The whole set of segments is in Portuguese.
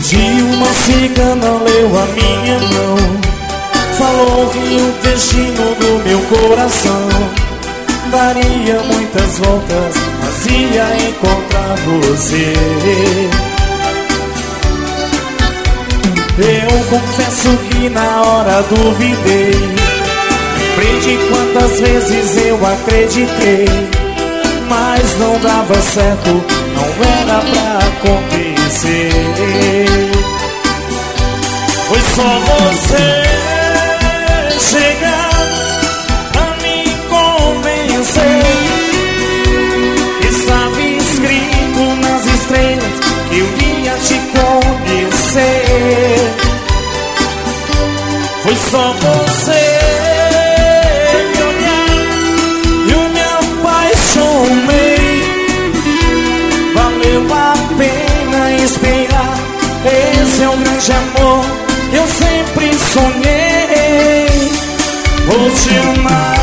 dia uma cigana leu a minha mão, falou que o destino do meu coração daria muitas voltas, mas ia encontrar você. Eu confesso que na hora duvidei, lembrei de quantas vezes eu acreditei, mas não dava certo, não era pra acontecer. Foi só você chegar a me convencer. Estava escrito nas estrelas que eu ia te conhecer. Foi só você me olhar e eu me apaixonei. Valeu a pena esperar, esse é o grande amor que eu sempre sonhei. Vou te amar,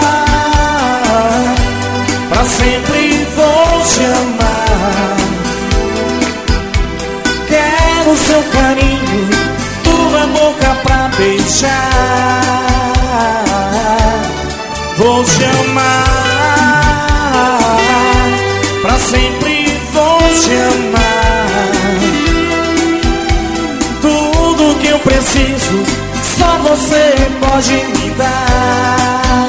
pra sempre vou te amar. Quero seu carinho, tua boca pra beijar. Vou te amar, pra sempre vou te amar. Tudo que eu preciso, só você pode me dar.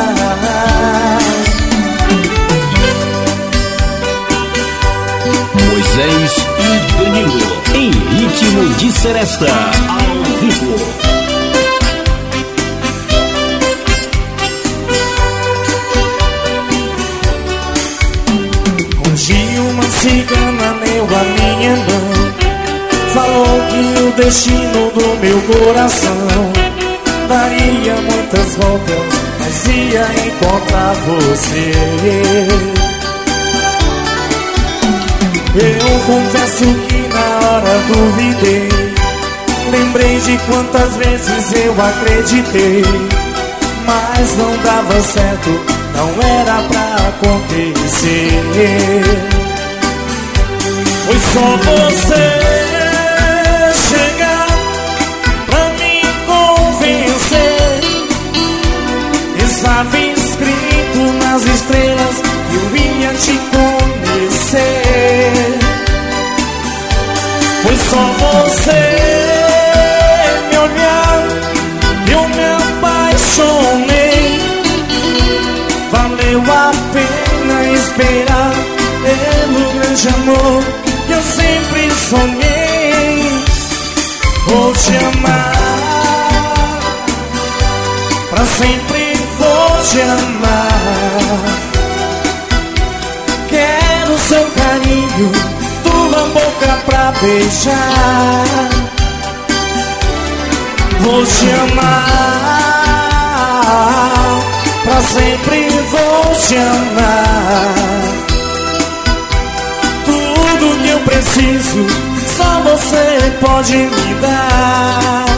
Moisés e Danilo, em ritmo de seresta, ao vivo. Um dia uma cigana leu a minha mão, falou que o destino do meu coração daria muitas voltas, mas ia encontrar você. Eu confesso que na hora duvidei, lembrei de quantas vezes eu acreditei, mas não dava certo, não era pra acontecer. Foi só você chegar pra me convencer. Estava escrito nas estrelas que eu ia te conhecer. Foi só você me olhar, eu me apaixonei. Valeu a pena esperar pelo grande amor que eu sempre sonhei. Vou te amar, pra sempre vou te amar. Quero seu carinho, tua boca pra beijar. Vou te amar, pra sempre vou te amar. Tudo que eu preciso, só você pode me dar.